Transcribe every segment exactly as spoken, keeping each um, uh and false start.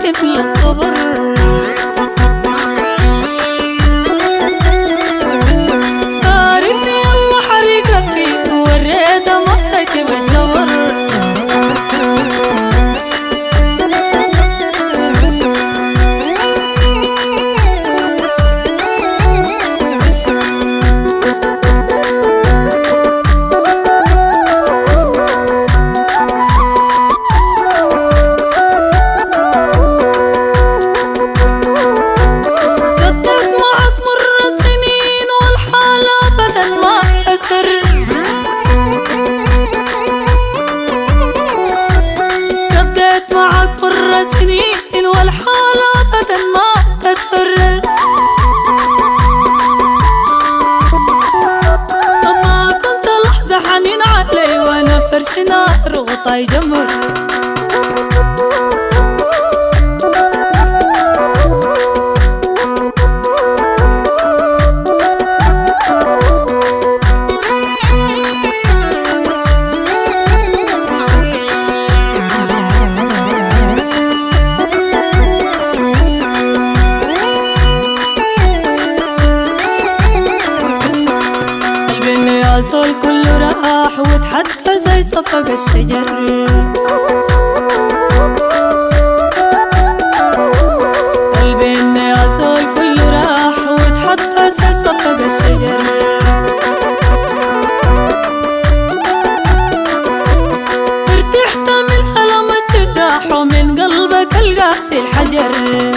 تملى الصبر. فارقني يلا حريقة فيك وريت مطك بالجبر. سنين والحالة أبدا ما تسر. أما كنت لحظة حنين علي وأنا فرش نار وطاي جمر. العسول كله راح وتحدى زي صفق الشجر. قلبي اني عسول كله راح وتحدى زي صفق الشجر. ارتحت من ألم الجراح ومن قلبك القاسي الحجر.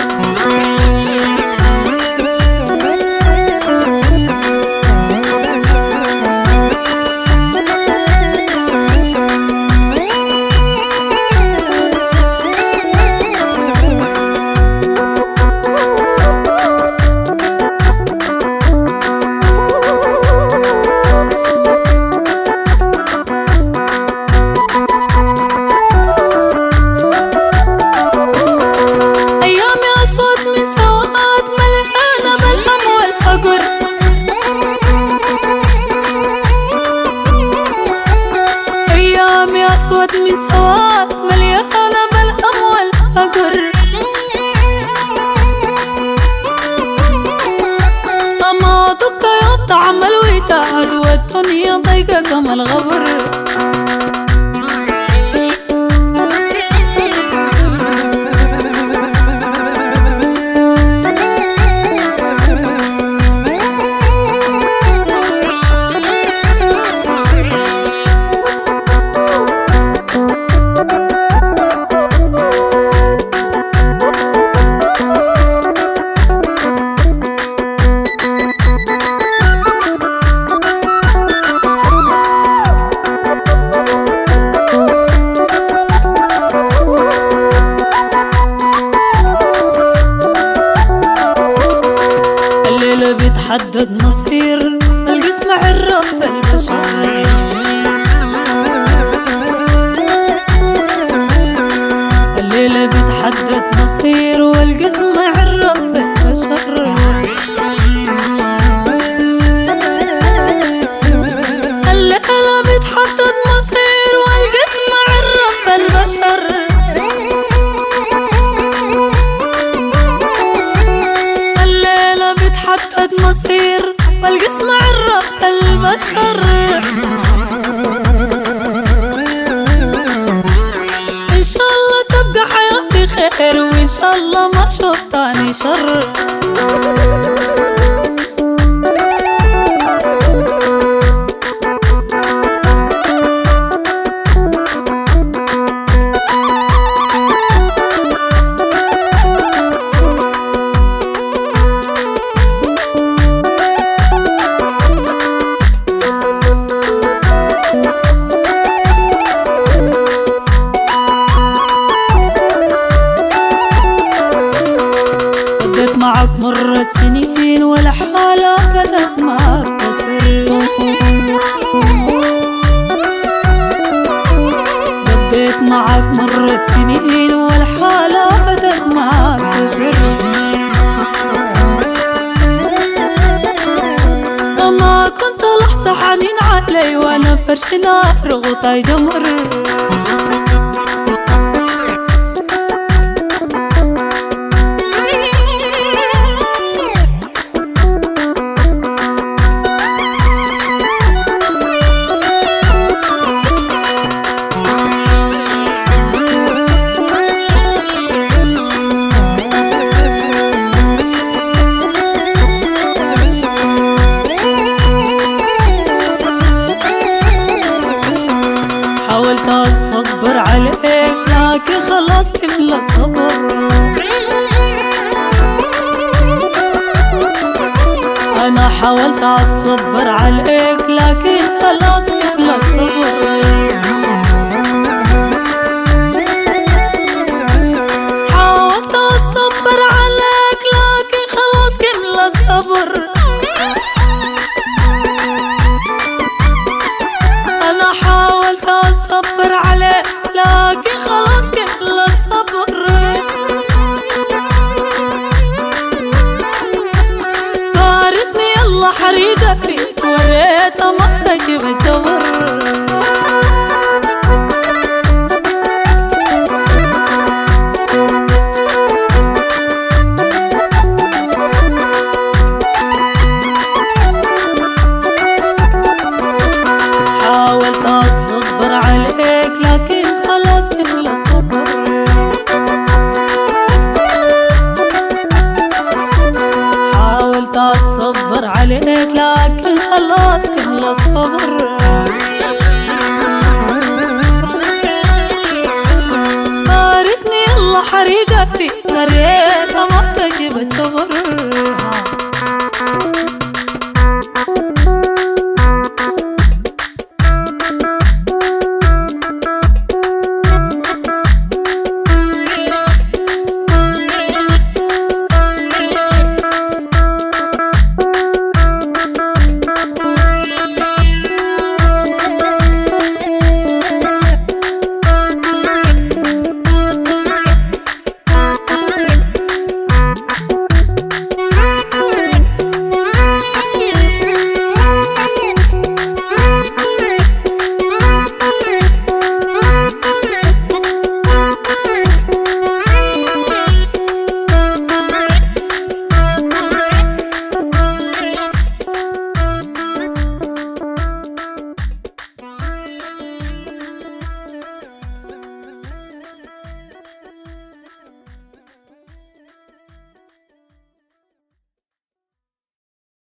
أسود من سواد مليانة بالهم والفقر. أما ضدك يوم طعم الوداد والدنيا ضيقة كما الغبر. بيتحدد مصير الجسم عرف البشر. الليلة بيتحدد مصير والجسم عرف البشر. الليلة بيتحدد مصير والجسم عرف البشر. حدد مصير والجسم عرف البشر. إن شاء الله تبقى حياتي خير وإن شاء الله ما شوف تاني شر. معك مر السنين والحالة بدت ما تصر. بديت معك مر السنين والحالة بدت ما تصر. أما كنت لحظة حنين علي وأنا فرش نار وطاي جمر. لكن خلاص كل الصبر. فارتني يلا حريقة فيك وريت مقتك بتجور. حاولت أصبر عليك لكن خلاص كل الصبر. حاولت أصبر عليك لكن خلاص كل الصبر. فارتني يلا حريقة فيك